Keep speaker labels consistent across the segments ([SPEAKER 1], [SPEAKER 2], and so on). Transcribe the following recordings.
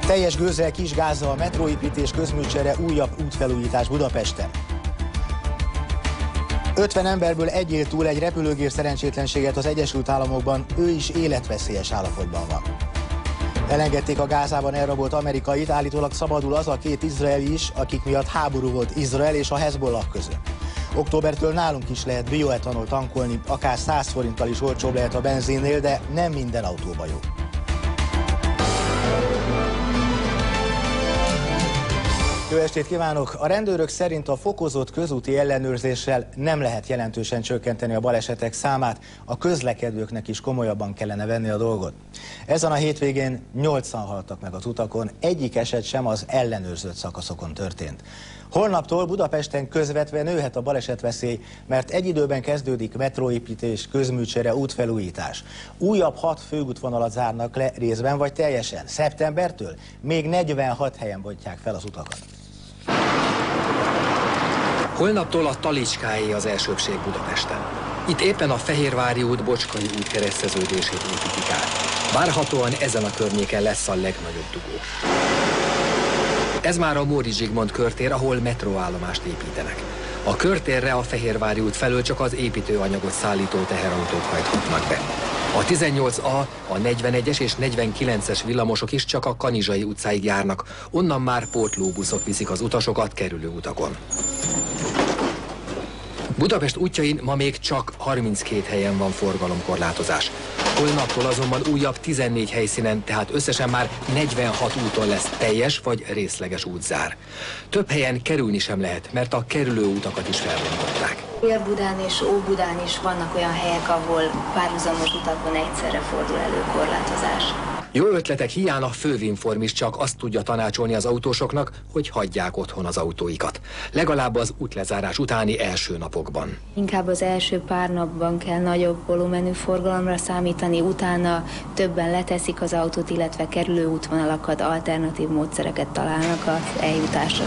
[SPEAKER 1] Teljes gőzzel, kis gázzal, metróépítés, közműcsere, újabb útfelújítás Budapesten. 50 emberből egy él túl egy repülőgép szerencsétlenséget az Egyesült Államokban, ő is életveszélyes állapotban van. Elengedték a Gázában elrabolt amerikait, állítólag szabadul az a 2 izraeli is, akik miatt háború volt Izrael és a Hezbollah között. Októbertől nálunk is lehet bioetanol tankolni, akár 100 forinttal is olcsóbb lehet a benzinnél, de nem minden autóba jó. Jó estét kívánok! A rendőrök szerint a fokozott közúti ellenőrzéssel nem lehet jelentősen csökkenteni a balesetek számát, a közlekedőknek is komolyabban kellene venni a dolgot. Ezen a hétvégén 8-an haltak meg az utakon, egyik eset sem az ellenőrzött szakaszokon történt. Holnaptól Budapesten közvetve nőhet a balesetveszély, mert egy időben kezdődik metróépítés, közműcsere, útfelújítás. Újabb 6 főútvonalat zárnak le részben vagy teljesen. Szeptembertől még 46 helyen bontják fel az utakat.
[SPEAKER 2] Holnaptól a Talicskáé az elsőbbség Budapesten. Itt éppen a Fehérvári út, Bocskai út kereszteződését építik át. Várhatóan ezen a környéken lesz a legnagyobb dugó. Ez már a Móricz Zsigmond körtér, ahol metróállomást építenek. A körtérre a Fehérvári út felől csak az építőanyagot szállító teherautók hajthatnak be. A 18A, a 41-es és 49-es villamosok is csak a Kanizsai utcáig járnak, onnan már pótlóbuszok viszik az utasokat kerülő utakon. Budapest útjain ma még csak 32 helyen van forgalomkorlátozás. Holnaptól azonban újabb 14 helyszínen, tehát összesen már 46 úton lesz teljes vagy részleges útzár. Több helyen kerülni sem lehet, mert a kerülő utakat is felbontották.
[SPEAKER 3] Dél-Budán és Óbudán is vannak olyan helyek, ahol párhuzamos utakon egyszerre fordul elő korlátozás.
[SPEAKER 2] Jó ötletek hiány a Fővinform is csak azt tudja tanácsolni az autósoknak, hogy hagyják otthon az autóikat. Legalább az útlezárás utáni első napokban.
[SPEAKER 3] Inkább az első pár napban kell nagyobb volumenű forgalomra számítani, utána többen leteszik az autót, illetve kerülő útvonalakat, alternatív módszereket találnak az eljutásra.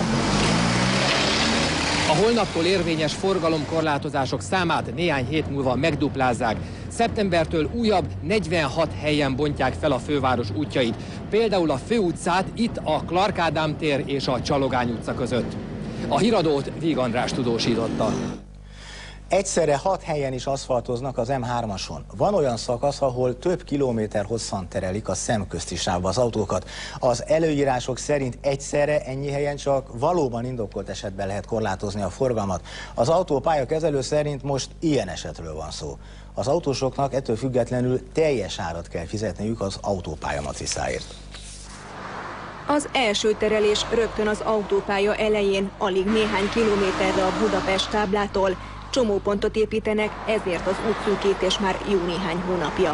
[SPEAKER 2] A holnaptól érvényes forgalomkorlátozások számát néhány hét múlva megduplázzák. Szeptembertől újabb 46 helyen bontják fel a főváros útjait. Például a Főutcát itt a Clark Ádám tér és a Csalogány utca között. A híradót Víg András tudósította.
[SPEAKER 1] Egyszerre 6 helyen is aszfaltoznak az M3-ason. Van olyan szakasz, ahol több kilométer hosszan terelik a szemközti sávba az autókat. Az előírások szerint egyszerre ennyi helyen csak valóban indokolt esetben lehet korlátozni a forgalmat. Az autópályakezelő szerint most ilyen esetről van szó. Az autósoknak ettől függetlenül teljes árat kell fizetniük az autópálya matricáért.
[SPEAKER 4] Az első terelés rögtön az autópálya elején, alig néhány kilométerre a Budapest táblától. Csomópontot építenek, ezért az útszűkítés már jó néhány hónapja.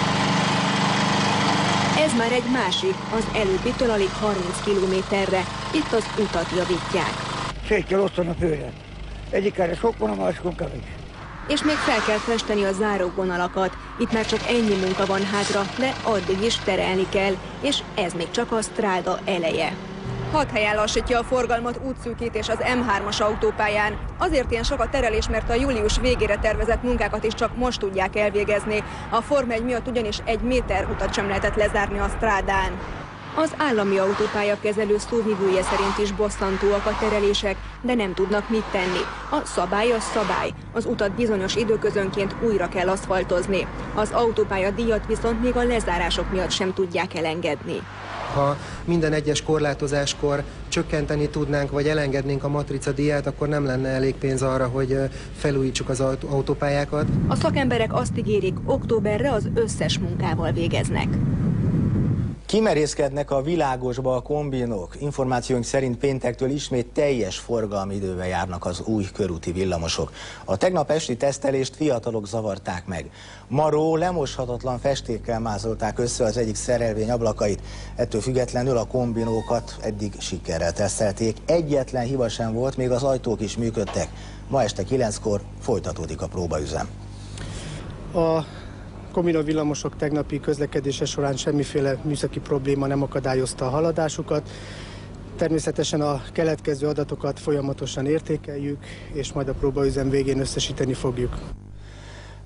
[SPEAKER 4] Ez már egy másik, az előbbitől alig 30 kilométerre. Itt az utat javítják.
[SPEAKER 5] Szét kell osztani a főre. Egyik erre sok van, a másikon kevés.
[SPEAKER 4] És még fel kell festeni a záróvonalakat. Itt már csak ennyi munka van hátra, de addig is terelni kell, és ez még csak a stráda eleje. 6 helyen lassítja a forgalmat útszűkítés az M3-as autópályán. Azért ilyen sok a terelés, mert a július végére tervezett munkákat is csak most tudják elvégezni. A Forma 1 miatt ugyanis 1 méter utat sem lehetett lezárni a strádán. Az állami autópályakezelő szóvivője szerint is bosszantóak a terelések, de nem tudnak mit tenni. A szabály az szabály. Az utat bizonyos időközönként újra kell aszfaltozni. Az autópálya díjat viszont még a lezárások miatt sem tudják elengedni.
[SPEAKER 6] Ha minden egyes korlátozáskor csökkenteni tudnánk, vagy elengednénk a matrica díját, akkor nem lenne elég pénz arra, hogy felújítsuk az autópályákat.
[SPEAKER 4] A szakemberek azt ígérik, októberre az összes munkával végeznek.
[SPEAKER 1] Kimerészkednek a világosba a kombinók. Információink szerint péntektől ismét teljes forgalmi idővel járnak az új körúti villamosok. A tegnap esti tesztelést fiatalok zavarták meg. Maró lemoshatatlan festékkel mázolták össze az egyik szerelvény ablakait. Ettől függetlenül a kombinókat eddig sikerrel tesztelték. Egyetlen hiba sem volt, még az ajtók is működtek. Ma este 9-kor folytatódik a próbaüzem.
[SPEAKER 7] A kombinó villamosok tegnapi közlekedése során semmiféle műszaki probléma nem akadályozta a haladásukat. Természetesen a keletkező adatokat folyamatosan értékeljük, és majd a próbaüzem végén összesíteni fogjuk.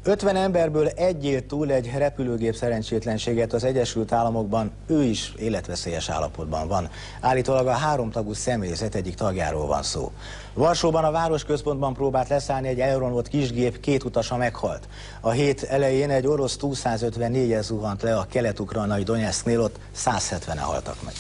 [SPEAKER 1] 50 emberből egy élt túl egy repülőgép szerencsétlenséget az Egyesült Államokban, ő is életveszélyes állapotban van. Állítólag a 3 tagú személyzet egyik tagjáról van szó. Varsóban a városközpontban próbált leszállni egy elrontott kisgép, 2 utasa meghalt. A hét elején egy orosz Tu-154-es zuhant le a kelet-ukrajnai Donetsknél, ott 170-en haltak meg.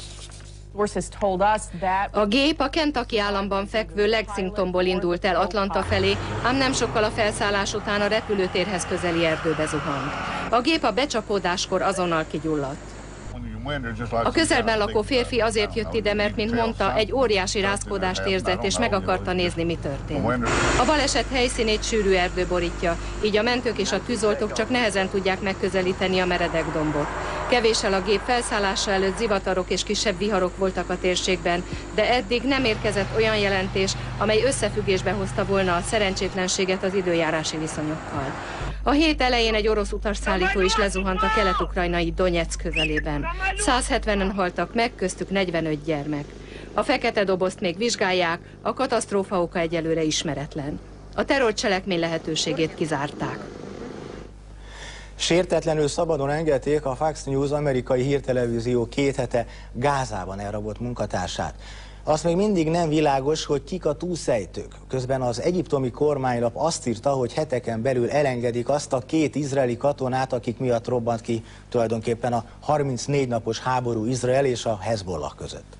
[SPEAKER 8] A gép a Kentucky államban fekvő Lexingtonból indult el Atlanta felé, ám nem sokkal a felszállás után a repülőtérhez közeli erdőbe zuhant. A gép a becsapódáskor azonnal kigyulladt. A közelben lakó férfi azért jött ide, mert, mint mondta, egy óriási rázkódást érzett, és meg akarta nézni, mi történt. A baleset helyszínét sűrű erdő borítja, így a mentők és a tűzoltók csak nehezen tudják megközelíteni a meredek dombot. Kevéssel a gép felszállása előtt zivatarok és kisebb viharok voltak a térségben, de eddig nem érkezett olyan jelentés, amely összefüggésbe hozta volna a szerencsétlenséget az időjárási viszonyokkal. A hét elején egy orosz utasszállító is lezuhant a kelet-ukrajnai Donetsk közelében. 170-en haltak meg, köztük 45 gyermek. A fekete dobozt még vizsgálják, a katasztrófa oka egyelőre ismeretlen. A terrorcselekmény lehetőségét kizárták.
[SPEAKER 1] Sértetlenül szabadon engedték a Fox News amerikai hírtelevízió 2 hete Gázában elrabolt munkatársát. Az még mindig nem világos, hogy kik a túlszejtők. Közben az egyiptomi kormánylap azt írta, hogy heteken belül elengedik azt a 2 izraeli katonát, akik miatt robbant ki tulajdonképpen a 34 napos háború Izrael és a Hezbollah között.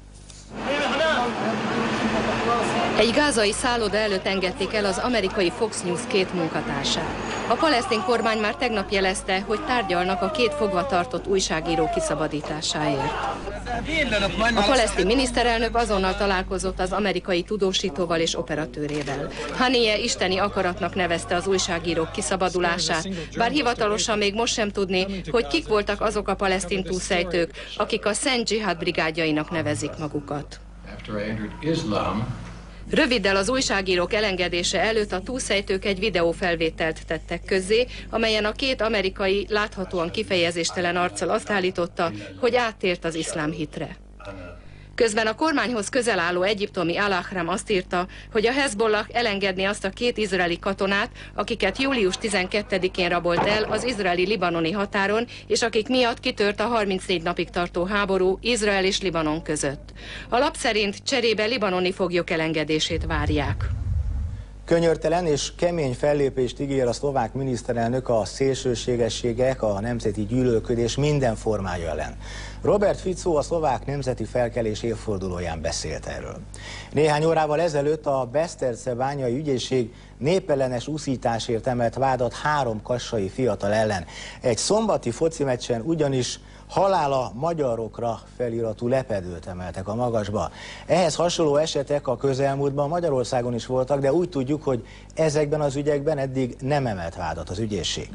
[SPEAKER 8] Egy gázai szálloda előtt engedték el az amerikai Fox News 2 munkatársát. A palesztin kormány már tegnap jelezte, hogy tárgyalnak a 2 fogva tartott újságíró kiszabadításáért. A palesztin miniszterelnök azonnal találkozott az amerikai tudósítóval és operatőrével. Haniyeh isteni akaratnak nevezte az újságírók kiszabadulását, bár hivatalosan még most sem tudni, hogy kik voltak azok a palesztin túlszejtők, akik a Szent Dzsihad brigádjainak nevezik magukat. Röviddel az újságírók elengedése előtt a túlszejtők egy videófelvételt tettek közzé, amelyen a 2 amerikai láthatóan kifejezéstelen arccal azt állította, hogy áttért az iszlám hitre. Közben a kormányhoz közel álló egyiptomi Al-Ahram azt írta, hogy a Hezbollah elengedné azt a 2 izraeli katonát, akiket július 12-én rabolt el az izraeli-libanoni határon, és akik miatt kitört a 34 napig tartó háború Izrael és Libanon között. A lap szerint cserébe libanoni foglyok elengedését várják.
[SPEAKER 1] Könyörtelen és kemény fellépést ígér a szlovák miniszterelnök a szélsőségességek, a nemzeti gyűlölködés minden formája ellen. Robert Fico a szlovák nemzeti felkelés évfordulóján beszélt erről. Néhány órával ezelőtt a Besztercebányai ügyészség népellenes uszításért emelt vádat 3 kassai fiatal ellen. Egy szombati foci meccsen ugyanis halála magyarokra feliratú lepedőt emeltek a magasba. Ehhez hasonló esetek a közelmúltban Magyarországon is voltak, de úgy tudjuk, hogy ezekben az ügyekben eddig nem emelt vádat az ügyészség.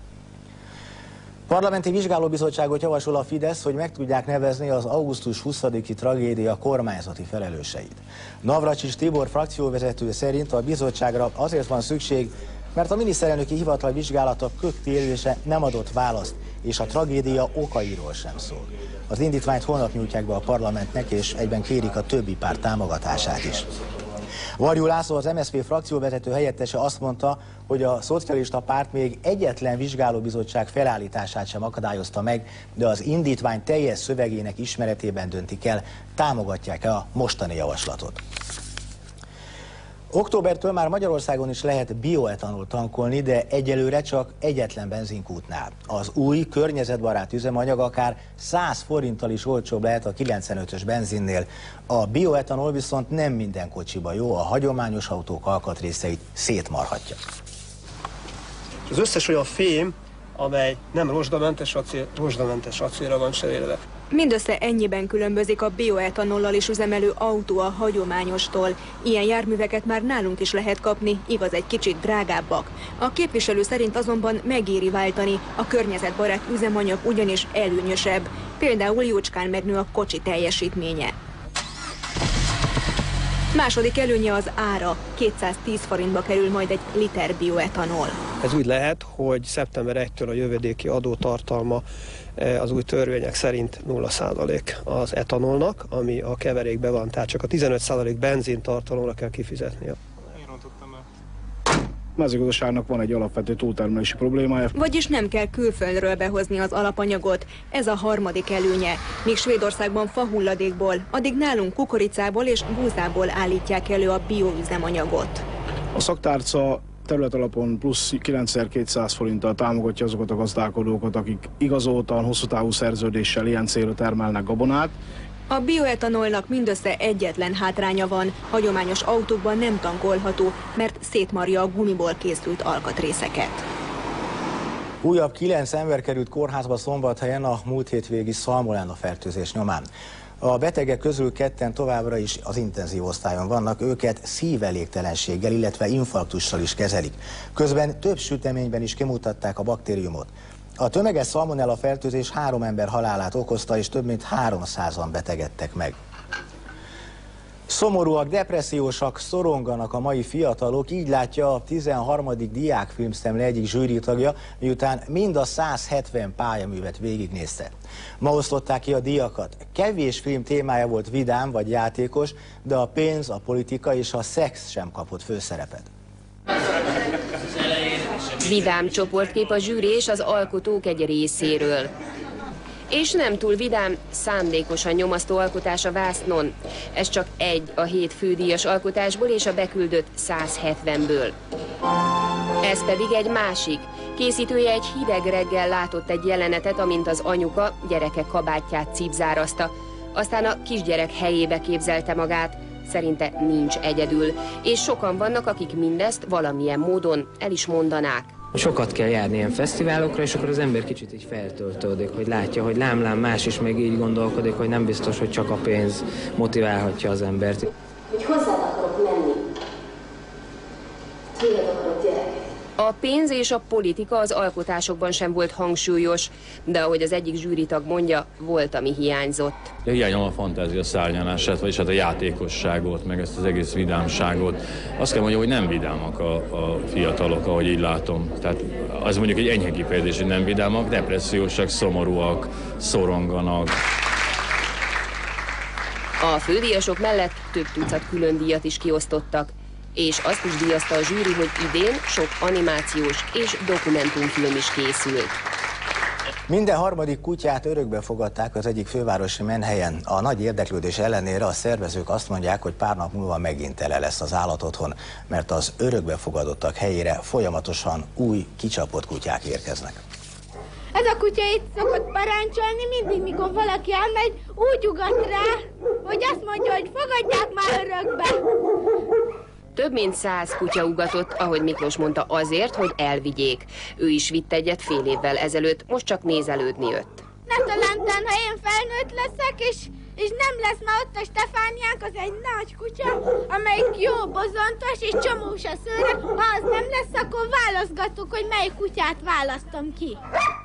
[SPEAKER 1] Parlamenti vizsgálóbizottságot javasol a Fidesz, hogy meg tudják nevezni az augusztus 20-i tragédia kormányzati felelőseit. Navracsics Tibor frakcióvezető szerint a bizottságra azért van szükség, mert a miniszterelnöki hivatal vizsgálata köktérése nem adott választ, és a tragédia okairól sem szól. Az indítványt holnap nyújtják be a parlamentnek, és egyben kérik a többi párt támogatását is. Varjú László, az MSZP frakcióvezető helyettese azt mondta, hogy a szocialista párt még egyetlen vizsgálóbizottság felállítását sem akadályozta meg, de az indítvány teljes szövegének ismeretében döntik el, támogatják-e a mostani javaslatot. Októbertől már Magyarországon is lehet bioetanol tankolni, de egyelőre csak egyetlen benzinkútnál. Az új, környezetbarát üzemanyag akár 100 forinttal is olcsóbb lehet a 95-ös benzinnél. A bioetanol viszont nem minden kocsiba jó, a hagyományos autók alkatrészeit szétmarhatja.
[SPEAKER 9] Az összes olyan fém, amely nem rozsdamentes acélra van cserélve.
[SPEAKER 4] Mindössze ennyiben különbözik a bioetanollal is üzemelő autó a hagyományostól. Ilyen járműveket már nálunk is lehet kapni, igaz, egy kicsit drágábbak. A képviselő szerint azonban megéri váltani, a környezetbarát üzemanyag ugyanis előnyösebb. Például jócskán megnő a kocsi teljesítménye. Második előnye az ára. 210 forintba kerül majd egy liter bioetanol.
[SPEAKER 9] Ez úgy lehet, hogy szeptember 1-től a jövedéki adótartalma az új törvények szerint 0% az etanolnak, ami a keverékben van, tehát csak a 15% benzintartalomra kell kifizetnie.
[SPEAKER 10] mezőgazdaságnak van egy alapvető túltermelési problémája.
[SPEAKER 4] Vagyis nem kell külföldről behozni az alapanyagot. Ez a harmadik előnye. Míg Svédországban fahulladékból, addig nálunk kukoricából és búzából állítják elő a bioüzemanyagot.
[SPEAKER 10] A szaktárca területalapon plusz 9200 forinttal támogatja azokat a gazdálkodókat, akik igazoltan, hosszú távú szerződéssel ilyen célra termelnek gabonát.
[SPEAKER 4] A bioetanolnak mindössze egyetlen hátránya van, hagyományos autókban nem tankolható, mert szétmarja a gumiból készült alkatrészeket.
[SPEAKER 1] Újabb 9 ember került kórházba Szombathelyen a múlt hétvégi szalmonella fertőzés nyomán. A betegek közül 2 továbbra is az intenzív osztályon vannak, őket szívelégtelenséggel, illetve infarktussal is kezelik. Közben több süteményben is kimutatták a baktériumot. A tömeges szalmonella fertőzés 3 ember halálát okozta, és több mint 300-an betegedtek meg. Szomorúak, depressziósak, szoronganak a mai fiatalok, így látja a 13. diákfilmszemle egyik zsűritagja, miután mind a 170 pályaművet végignézte. Ma osztották ki a díjakat. Kevés film témája volt vidám vagy játékos, de a pénz, a politika és a szex sem kapott főszerepet.
[SPEAKER 11] Vidám csoportkép a zsűri és az alkotók egy részéről. És nem túl vidám, szándékosan nyomasztó alkotás a vásznon. Ez csak egy a 7 fődíjas alkotásból és a beküldött 170-ből. Ez pedig egy másik. Készítője egy hideg reggel látott egy jelenetet, amint az anyuka gyereke kabátját cipzárazta. Aztán a kisgyerek helyébe képzelte magát. Szerinte nincs egyedül, és sokan vannak, akik mindezt valamilyen módon el is mondanák.
[SPEAKER 12] Sokat kell járni ilyen fesztiválokra, és akkor az ember kicsit így feltöltődik, hogy látja, hogy lám más is még így gondolkodik, hogy nem biztos, hogy csak a pénz motiválhatja az embert.
[SPEAKER 11] Hogy hozzád akarok menni. Tőled akarok gyereket. A pénz és a politika az alkotásokban sem volt hangsúlyos, de ahogy az egyik zsűritag mondja, volt, ami hiányzott.
[SPEAKER 13] Hiányolom a fantázia szárnyalását, vagyis hát a játékosságot, meg ezt az egész vidámságot. Azt kell mondjam, hogy nem vidámak a fiatalok, ahogy így látom. Tehát az mondjuk egy enyhe kifejezés, hogy nem vidámak, depressziósak, szomorúak, szoronganak.
[SPEAKER 11] A fődíjasok mellett több tucat külön díjat is kiosztottak. És azt is díjazta a zsűri, hogy idén sok animációs és dokumentumfilm is készült.
[SPEAKER 1] Minden harmadik kutyát örökbe fogadták az egyik fővárosi menhelyen. A nagy érdeklődés ellenére a szervezők azt mondják, hogy pár nap múlva megint tele lesz az állatotthon, mert az örökbefogadottak helyére folyamatosan új, kicsapott kutyák érkeznek.
[SPEAKER 14] Ez a kutya itt szokott parancsolni, mindig, mikor valaki elmegy, úgy ugat rá, hogy azt mondja, hogy fogadják már örökbe.
[SPEAKER 11] Több mint 100 kutya ugatott, ahogy Miklós mondta, azért, hogy elvigyék. Ő is vitt egyet fél évvel ezelőtt, most csak nézelődni jött.
[SPEAKER 14] Ne talántán, ha én felnőtt leszek, és nem lesz már ott a Stefániánk, az egy nagy kutya, amelyik jó bozontos és csomós a szőre. Ha az nem lesz, akkor válaszgatok, hogy melyik kutyát választom ki.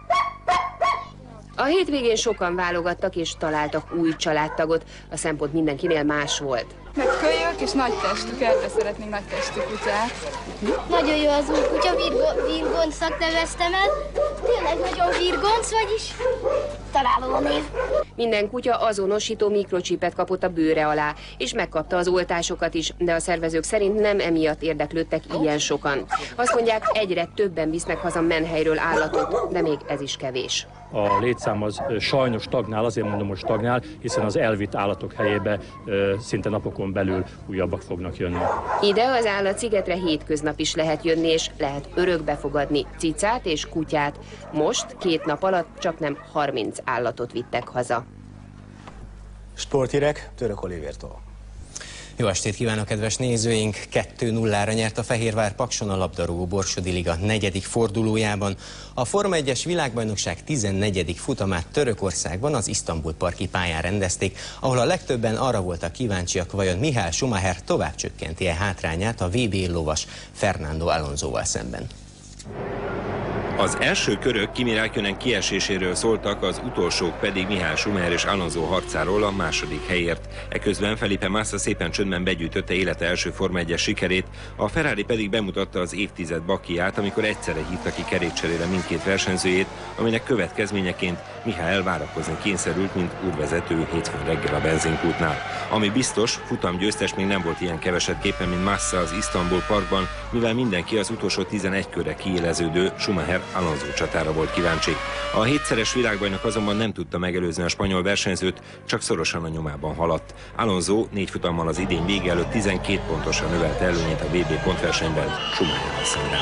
[SPEAKER 11] A hétvégén sokan válogattak és találtak új családtagot. A szempont mindenkinél más volt.
[SPEAKER 15] Meg kölyök és nagy testű, kertre szeretnénk nagy testű kutyát.
[SPEAKER 14] Nagyon jó az új kutya, virgoncnak neveztem el. Tényleg nagyon virgonc, vagyis találó a név.
[SPEAKER 11] Minden kutya azonosító mikrocsipet kapott a bőre alá, és megkapta az oltásokat is, de a szervezők szerint nem emiatt érdeklődtek ilyen sokan. Azt mondják, egyre többen visznek haza menhelyről állatot, de még ez is kevés.
[SPEAKER 16] A létszám az sajnos stagnál, azért mondom, hogy stagnál, hiszen az elvitt állatok helyébe szinte napokon belül újabbak fognak jönni.
[SPEAKER 11] Ide az állatszigetre hétköznap is lehet jönni, és lehet örökbe fogadni cicát és kutyát. Most 2 nap alatt csaknem 30 állatot vittek haza.
[SPEAKER 1] Sporthírek Török Olivértól.
[SPEAKER 17] Jó estét kívánok, kedves nézőink! 2-0-ra nyert a Fehérvár Pakson a labdarúgó Borsodi Liga 4. fordulójában. A Forma 1-es világbajnokság 14. futamát Törökországban az Isztambul parki pályán rendezték, ahol a legtöbben arra voltak kíváncsiak, vajon Michael Schumacher tovább csökkenti-e hátrányát a VB lovas Fernando Alonsoval szemben.
[SPEAKER 18] Az első körök Kimi Räikkönen kieséséről szóltak, az utolsók pedig Michael Schumacher és Alonso harcáról a második helyért. Eközben Felipe Massa szépen csöndben begyűjtötte élete első Forma 1-es sikerét, a Ferrari pedig bemutatta az évtized bakiját, amikor egyszerre hívta ki kerékcserére mindkét versenyzőjét, aminek következményeként Michael várakozni kényszerült, mint úrvezető hétfőn reggel a benzinkútnál. Ami biztos, futamgyőztes még nem volt ilyen keveset képen, mint Massa az Isztambul Parkban, mivel mindenki az utolsó 11 körre kiéleződő Schumacher-Alonso csatára volt kíváncsi. A hétszeres világbajnok azonban nem tudta megelőzni a spanyol versenyzőt, csak szorosan a nyomában haladt. Alonso 4 futammal az idény vége előtt 12 pontosan növelte előnyét a VB pontversenyben Schumacherrel szemben.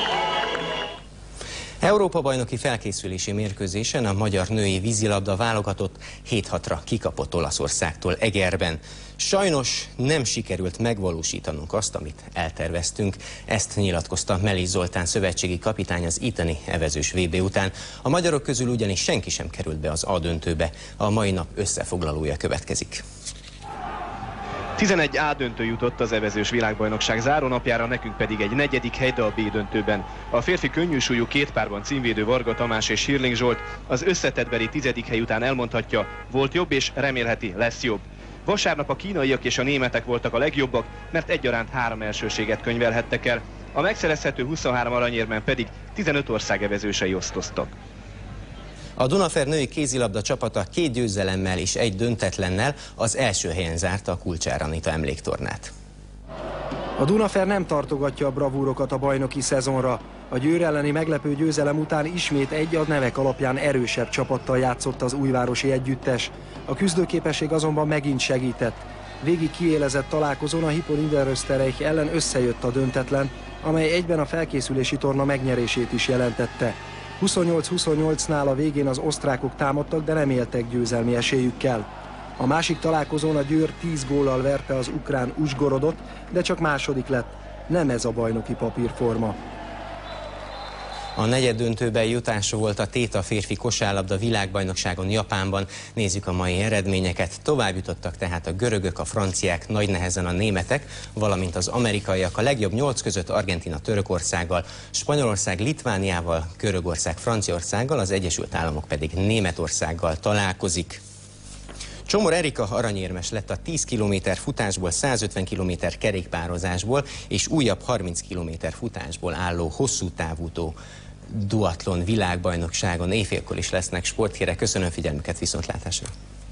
[SPEAKER 17] Európa-bajnoki felkészülési mérkőzésen a magyar női vízilabda válogatott 7-6-ra kikapott Olaszországtól Egerben. Sajnos nem sikerült megvalósítanunk azt, amit elterveztünk. Ezt nyilatkozta Melis Zoltán szövetségi kapitány az itteni evezős VB után. A magyarok közül ugyanis senki sem került be az A döntőbe. A mai nap összefoglalója következik.
[SPEAKER 19] 11 A döntő jutott az evezős világbajnokság zárónapjára, nekünk pedig egy 4. hely, de a B döntőben. A férfi könnyűsúlyú két párban címvédő Varga Tamás és Hirling Zsolt az összetettbeli 10. hely után elmondhatja, volt jobb és remélheti lesz jobb. Vasárnap a kínaiak és a németek voltak a legjobbak, mert egyaránt 3 elsőséget könyvelhettek el. A megszerezhető 23 aranyérmen pedig 15 ország evezősei osztoztak.
[SPEAKER 17] A Dunafer női kézilabda csapata 2 győzelemmel és 1 döntetlennel az első helyen zárta a Kulcsár Anita emléktornát.
[SPEAKER 20] A Dunafer nem tartogatja a bravúrokat a bajnoki szezonra. A Győr elleni meglepő győzelem után ismét egy a nevek alapján erősebb csapattal játszott az újvárosi együttes. A küzdőképesség azonban megint segített. Végig kiélezett találkozón a Hypo Niederösterreich ellen összejött a döntetlen, amely egyben a felkészülési torna megnyerését is jelentette. 28-28-nál a végén az osztrákok támadtak, de nem éltek győzelmi esélyükkel. A másik találkozón a Győr 10 góllal verte az ukrán Uzsgorodot, de csak második lett. Nem ez a bajnoki papírforma.
[SPEAKER 17] A negyeddöntőben jutásra volt a téta férfi kosárlabda világbajnokságon Japánban. Nézzük a mai eredményeket. Tovább jutottak tehát a görögök, a franciák, nagy nehezen a németek, valamint az amerikaiak. A legjobb 8 között Argentína Törökországgal, Spanyolország Litvániával, Görögország Franciaországgal, az Egyesült Államok pedig Németországgal találkozik. Csomor Erika aranyérmes lett a 10 km futásból, 150 km kerékpározásból és újabb 30 km futásból álló hosszú távútó duatlon világbajnokságon. Éjfélkor is lesznek sporthírek. Köszönöm figyelmüket, viszontlátásra!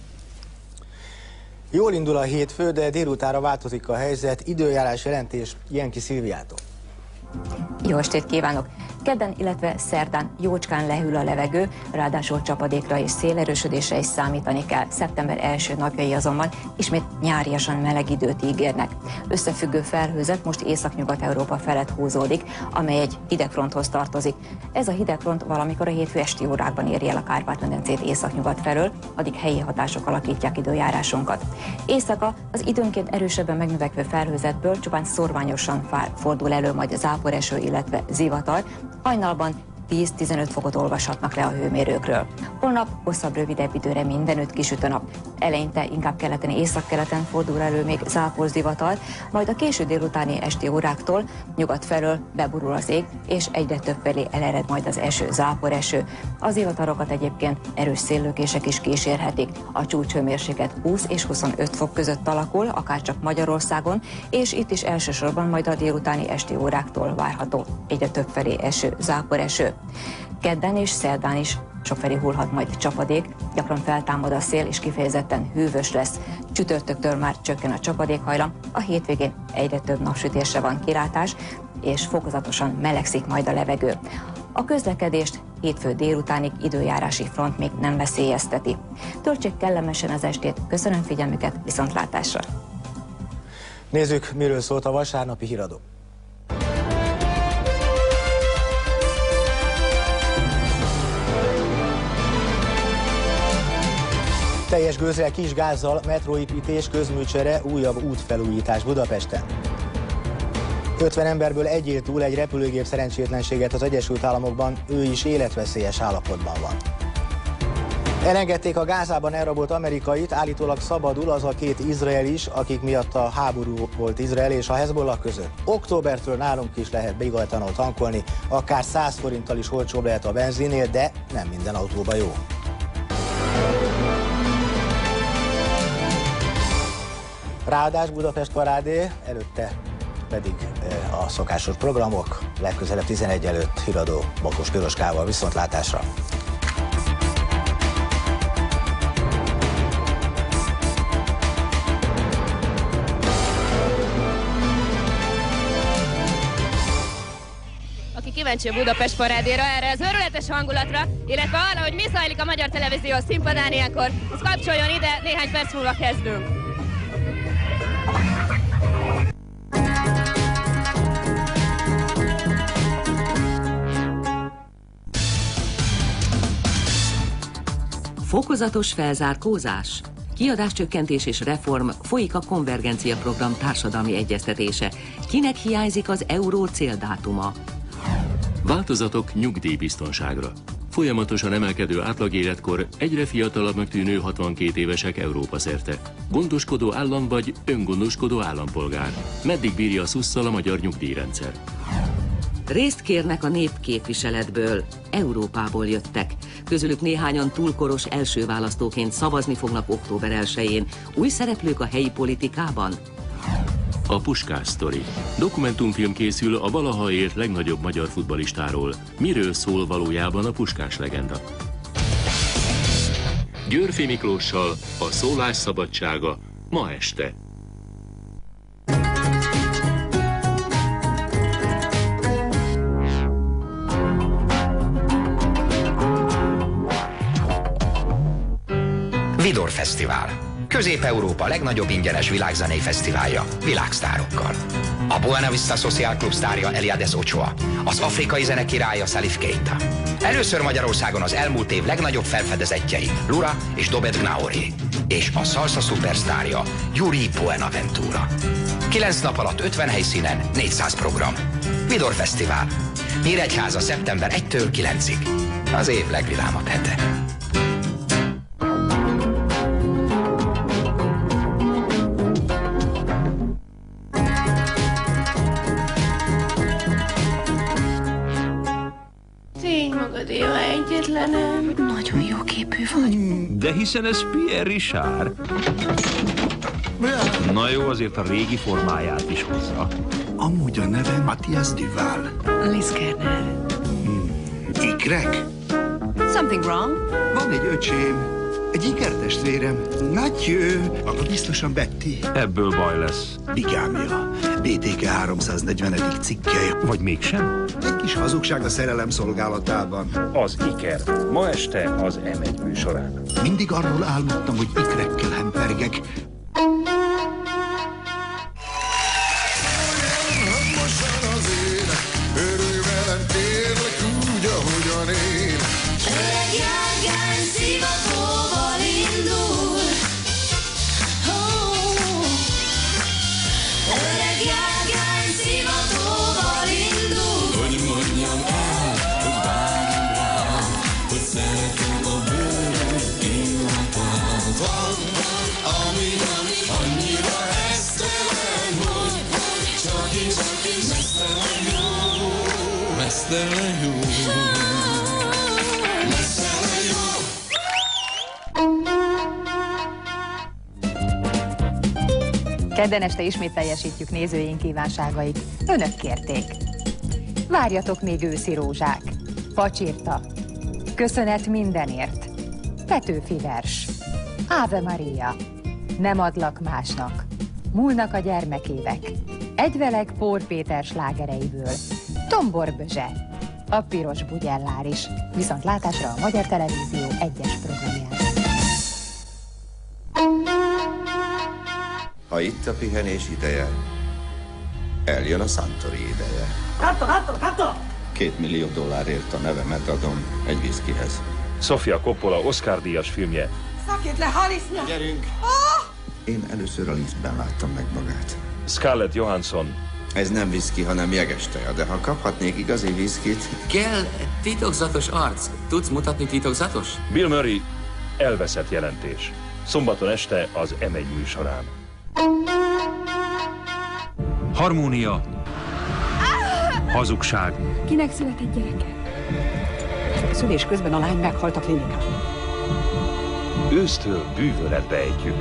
[SPEAKER 1] Jól indul a hétfő, de délutánra változik a helyzet. Időjárás jelentés Jenki Szilviától.
[SPEAKER 21] Jó estét kívánok! Kedden, illetve szerdán jócskán lehűl a levegő, ráadásul csapadékra és szélerősödésre is számítani kell. Szeptember első napjai azonban ismét nyáriasan meleg időt ígérnek. Összefüggő felhőzet most Észak-Nyugat-Európa felett húzódik, amely egy hidegfronthoz tartozik. Ez a hidegfront valamikor a hétfő esti órákban éri el a Kárpát-medencét észak-nyugat felől, addig helyi hatások alakítják időjárásunkat. Éjszaka az időnként erősebben megnövekvő felhőzetből csupán szorványosan fordul elő majd záporeső, illetve zivatar. Hajnalban 10-15 fokot olvashatnak le a hőmérőkről. Holnap hosszabb, rövidebb időre mindenütt kisüt a nap. Eleinte inkább keleten, északkeleten fordul elő még zápor, zivatar, majd a késő délutáni esti óráktól nyugat felől beburul az ég, és egyre több felé elered majd az eső, záporeső. Az zivatarokat egyébként erős széllökések is kísérhetik. A csúcshőmérséklet 20 és 25 fok között alakul, akárcsak Magyarországon, és itt is elsősorban majd a délutáni esti óráktól várható egyre több felé eső, záporeső. Kedden és szerdán is sokfelé hullhat majd csapadék, gyakran feltámad a szél és kifejezetten hűvös lesz. Csütörtöktől már csökken a csapadékhajlam, a hétvégén egyre több napsütésre van kilátás, és fokozatosan melegszik majd a levegő. A közlekedést hétfő délutánig időjárási front még nem veszélyezteti. Töltsék kellemesen az estét, köszönöm figyelmüket, viszontlátásra!
[SPEAKER 1] Nézzük, miről szólt a vasárnapi híradó. Teljes gőzzel, kis gázzal, metróépítés, közműcsere, újabb útfelújítás Budapesten. 50 emberből egy él túl egy repülőgép szerencsétlenséget az Egyesült Államokban, ő is életveszélyes állapotban van. Elengedték a Gázában elrabolt amerikait, állítólag szabadul az a 2 izraeli is, akik miatt a háború volt Izrael és a Hezbollah között. Októbertől nálunk is lehet bigajtanol tankolni, akár 100 forinttal is olcsóbb lehet a benzinnél, de nem minden autóba jó. Ráadás Budapest parádé, előtte pedig a szokásos programok, legközelebb 11 előtt híradó Bakos Piroskával. Viszontlátásra!
[SPEAKER 3] Aki kíváncsi a Budapest parádéra, erre az őrületes hangulatra, illetve arra, hogy mi zajlik a Magyar Televízió színpadán ilyenkor, az kapcsoljon ide, néhány perc múlva kezdünk.
[SPEAKER 22] Fokozatos felzárkózás, kiadáscsökkentés és reform, folyik a konvergencia program társadalmi egyeztetése. Kinek hiányzik az euró céldátuma?
[SPEAKER 23] Változatok nyugdíjbiztonságra. Folyamatosan emelkedő átlagéletkor, egyre fiatalabbnak tűnő 62 évesek Európa szerte. Gondoskodó állam vagy öngondoskodó állampolgár. Meddig bírja a szusszal a magyar nyugdíjrendszer?
[SPEAKER 22] Részt kérnek a népképviseletből, Európából jöttek. Közülük néhányan túlkoros első választóként szavazni fognak október 1-én. Új szereplők a helyi politikában?
[SPEAKER 23] A Puskás sztori. Dokumentumfilm készül a valaha élt legnagyobb magyar futballistáról. Miről szól valójában a Puskás legenda? Győrfi Miklóssal a szólás szabadsága ma este.
[SPEAKER 24] Vidor Fesztivál. Közép-Európa legnagyobb ingyenes világzenei fesztiválja, világsztárokkal. A Buena Vista Social Club sztárja Eliades Ochoa, az afrikai zene királya Salif Keita. Először Magyarországon az elmúlt év legnagyobb felfedezettjei, Lura és Dobet Gnaori, és a salsa szupersztárja, Yuri Buenaventura. 9 nap alatt 50 helyszínen, 400 program. Vidor Fesztivál. Nyíregyháza szeptember 1-től 9-ig. Az év legvidámabb hete.
[SPEAKER 14] Magadéva egyetlenem. Nagyon jó képű vagy.
[SPEAKER 25] De hiszen ez Pierre Richard. Na jó, azért a régi formáját is hozza.
[SPEAKER 26] Amúgy a nevem Matthias Duval.
[SPEAKER 14] Liz Kerner.
[SPEAKER 26] Ikrek?
[SPEAKER 14] Something wrong?
[SPEAKER 26] Van egy öcsém, egy ikertestvérem. Mathieu, maga biztosan Betty.
[SPEAKER 25] Ebből baj lesz.
[SPEAKER 26] Bigámia. BTK 340. cikke.
[SPEAKER 25] Vagy mégsem?
[SPEAKER 26] Egy kis hazugság a szerelem szolgálatában.
[SPEAKER 25] Az Iker. Ma este az M1 műsorán.
[SPEAKER 26] Mindig arról álmodtam, hogy ikrekkel hempergek.
[SPEAKER 27] Kedden este ismét teljesítjük nézőink kívánságait. Önök kérték. Várjatok még őszi rózsák. Pacsirta. Köszönet mindenért. Petőfi vers. Ave Maria. Nem adlak másnak. Múlnak a gyermekévek. Egyveleg Pór Péter slágereiből. Tombor Bözse. A piros bugyellár is. Viszontlátásra a Magyar Televízió egyes programján.
[SPEAKER 28] Ha itt a pihenés ideje, eljön a Santori ideje.
[SPEAKER 29] Katto!
[SPEAKER 28] $2 millió a nevemet adom egy viszkihez.
[SPEAKER 25] Sofia Coppola Oscar-díjas filmje.
[SPEAKER 29] Szakít le, Halisnya!
[SPEAKER 28] Gyerünk! Én először a liftben láttam meg magát.
[SPEAKER 25] Scarlett Johansson.
[SPEAKER 28] Ez nem viszki, hanem jegesteja, de ha kaphatnék igazi viszkit...
[SPEAKER 30] Kell titokzatos arc. Tudsz mutatni titokzatos?
[SPEAKER 25] Bill Murray. Elveszett jelentés. Szombaton este az M1 műsorán. Harmónia. Hazugság.
[SPEAKER 29] Kinek született gyereke? Szülés közben a lány meghalt a klinikán.
[SPEAKER 25] Ősztől bűvöletbe ejtjük.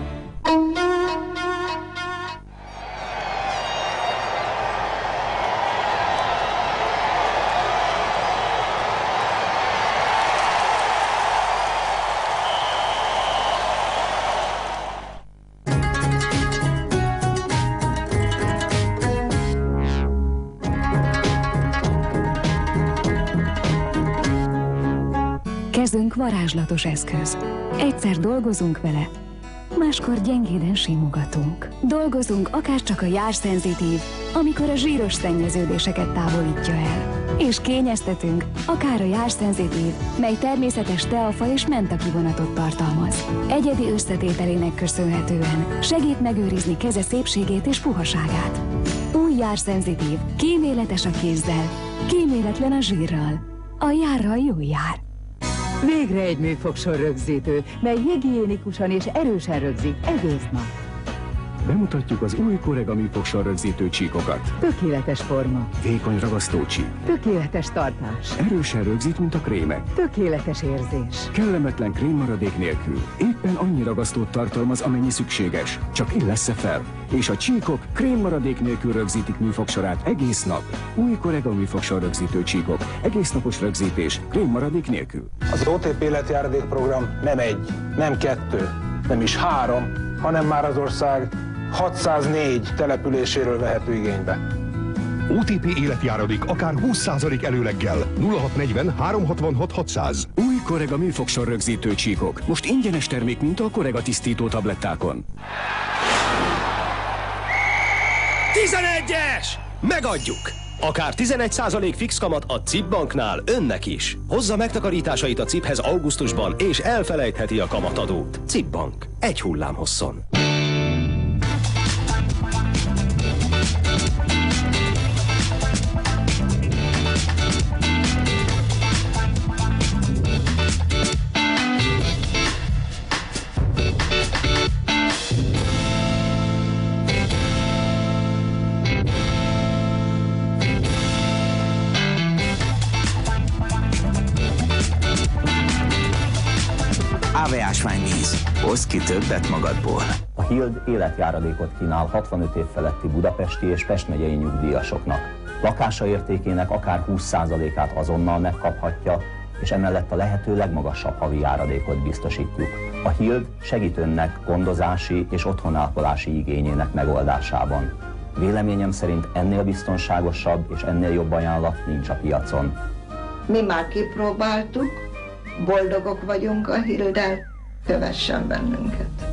[SPEAKER 2] Kezünk varázslatos eszköz. Egyszer dolgozunk vele, máskor gyengéden simogatunk. Dolgozunk akárcsak a jársszenzitív, amikor a zsíros szennyeződéseket távolítja el. És kényeztetünk akár a jársszenzitív, mely természetes teafa és menta kivonatot tartalmaz. Egyedi összetételének köszönhetően segít megőrizni keze szépségét és puhaságát. Új jársszenzitív, kíméletes a kézzel, kíméletlen a zsírral. A járral jó jár.
[SPEAKER 27] Végre egy műfogsor rögzítő, mely higiénikusan és erősen rögzít egész nap.
[SPEAKER 4] Bemutatjuk az új Corega műfogsor rögzítő csíkokat.
[SPEAKER 27] Tökéletes forma.
[SPEAKER 4] Vékony ragasztó csík.
[SPEAKER 27] Tökéletes tartás.
[SPEAKER 4] Erősen rögzít, mint a krémek.
[SPEAKER 27] Tökéletes érzés.
[SPEAKER 4] Kellemetlen krémmaradék nélkül. Éppen annyi ragasztót tartalmaz, amennyi szükséges. Csak illessze fel. És a csíkok krémmaradék nélkül rögzítik műfogsorát egész nap. Új Corega műfogsor rögzítő csíkok. Egész napos rögzítés, krémmaradék nélkül.
[SPEAKER 5] Az OTP életjáradékprogram nem egy, nem kettő, nem is 3, hanem már az ország 604 településéről vehető igénybe.
[SPEAKER 6] OTP életjáradék akár 20% előleggel. 0640 366 600.
[SPEAKER 4] Új Corega műfogsor rögzítő csíkok. Most ingyenes termék, mint a Corega tisztító tablettákon.
[SPEAKER 7] 11-es! Megadjuk! Akár 11% fix kamat a CIP banknál önnek is. Hozza megtakarításait a CIP-hez augusztusban, és elfelejtheti a kamatadót. CIP bank. Egy hullámhosszon.
[SPEAKER 8] AV ásványvíz. Hozz ki többet magadból.
[SPEAKER 9] A Hild életjáradékot kínál 65 év feletti budapesti és Pest megyei nyugdíjasoknak. Lakása értékének akár 20%-át azonnal megkaphatja, és emellett a lehető legmagasabb havi járadékot biztosítjuk. A Hild segít önnek gondozási és otthonápolási igényének megoldásában. Véleményem szerint ennél biztonságosabb és ennél jobb ajánlat nincs a piacon.
[SPEAKER 10] Mi már kipróbáltuk, boldogok vagyunk a Hilddel, kövessen bennünket!